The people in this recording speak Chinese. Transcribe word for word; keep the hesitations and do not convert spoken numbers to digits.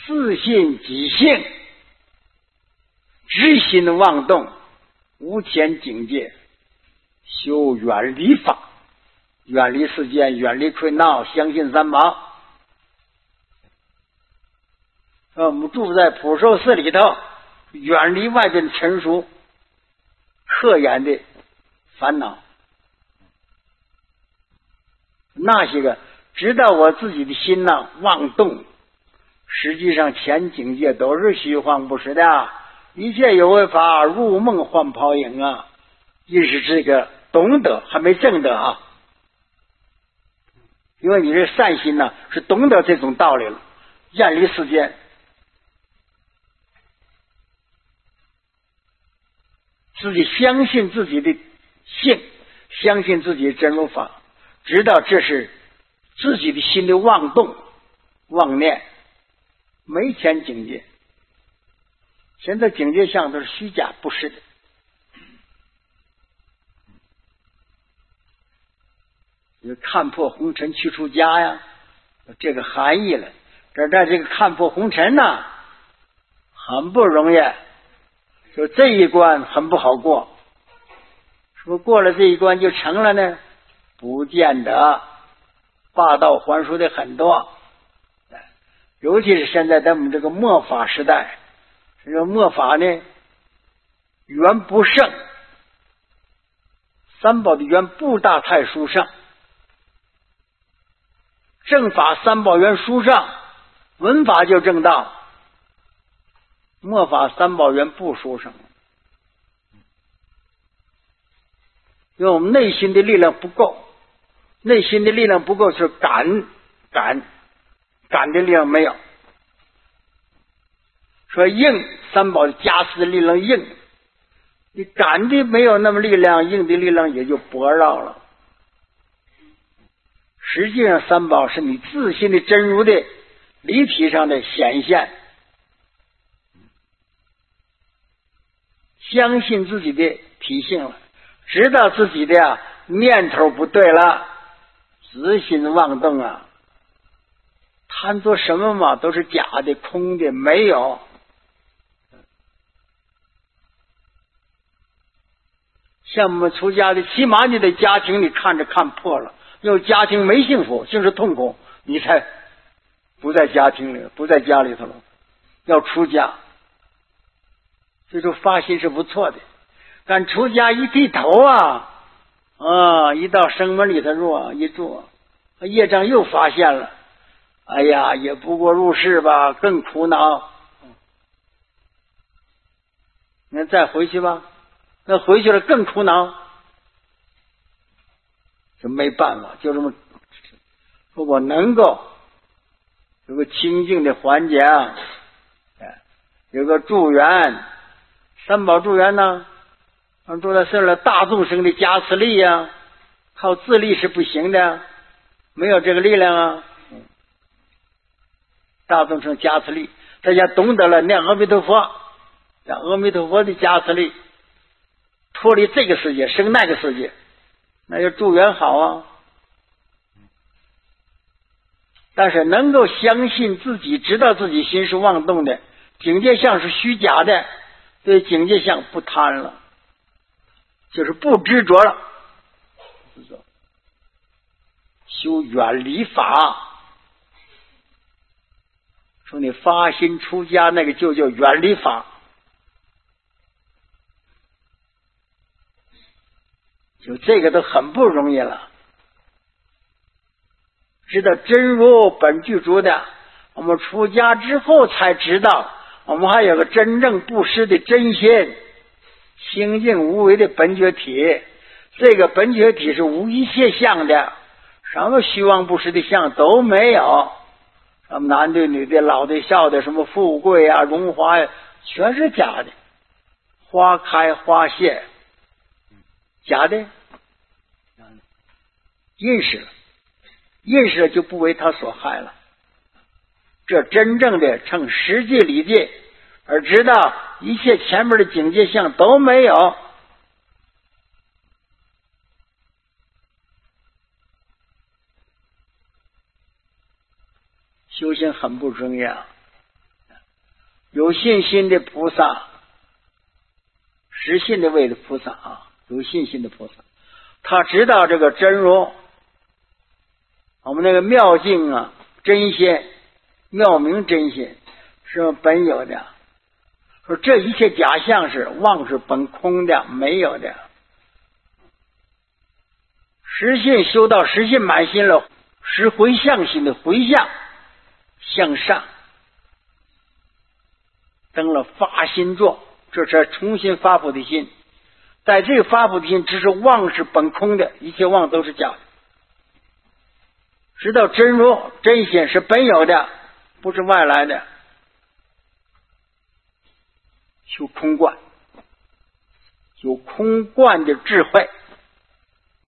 自信即性，知心妄动，无天境界，修远离法，远离世间，远离困恼，相信三宝。我们住在普寿寺里头，远离外边尘俗刻眼的烦恼，那些个知道我自己的心呐妄动，实际上前境界都是虚幻不实的，一切有为法入梦幻泡影啊！一是这个懂得还没证得啊，因为你是善心呢，是懂得这种道理了，远离世间，自己相信自己的性，相信自己的真如法，知道这是自己的心的妄动妄念，没前境界。现在境界相都是虚假不实的。有看破红尘去出家呀，这个含义了。这在这个看破红尘呢、啊，很不容易，就这一关很不好过。说过了这一关就成了呢？不见得。霸道还俗的很多，尤其是现在咱们这个末法时代，这个末法呢，缘不胜，三宝的缘不大太殊胜，正法三宝缘殊胜，闻法就正道，末法三宝缘不殊胜，因为我们内心的力量不够。内心的力量不够，是感感感的力量没有。说应三宝的加持的力量应，你感的没有那么力量，应的力量也就薄弱了。实际上三宝是你自信的真如的离体上的显现，相信自己的体性了，知道自己的、啊、念头不对了，自心妄动啊，贪做什么嘛都是假的空的，没有。像我们出家的，起码你的家庭你看着看破了，要家庭没幸福就是痛苦，你才不在家庭里，不在家里头了，要出家。所以说发心是不错的，但出家一低头啊啊，一到生门里头入啊，一住，业障又发现了，哎呀，也不过入世吧，更苦恼。那再回去吧，那回去了更苦恼，就没办法，就这么，如果能够有个清净的环境，哎，有个助缘，三宝助缘呢。住在寺了，大众生的加持力呀、啊，靠自力是不行的，没有这个力量啊。大众生加持力，大家懂得了念阿弥陀佛，让阿弥陀佛的加持力，脱离这个世界，生那个世界，那就助缘好啊。但是能够相信自己，知道自己心是妄动的，境界相是虚假的，对境界相不贪了。就是不执着了，修远离法。说你发心出家那个就叫远离法，就这个都很不容易了。知道真如本具足的，我们出家之后才知道，我们还有个真正布施的真心。清净无为的本觉体，这个本觉体是无一切相的，什么虚妄不实的相都没有，什么男的女的老的少的，什么富贵啊荣华呀，全是假的，花开花谢，假的，认识了，认识了就不为他所害了。这真正的乘实际理解，而知道一切前面的境界相都没有。修行很不容易啊， 有信心的菩萨，实信的位的菩萨啊，有信心的菩萨，他知道这个真如，我们那个妙境啊，真心妙明真心是本有的，说这一切假象是妄是本空的，没有的。实信修到实信满心了，实回向心的回向向上，登了发心座，这是重新发菩提心。在这个发菩提心只是妄是本空的，一切妄都是假的。知道真如真心是本有的，不是外来的。修空观，有空观的智慧。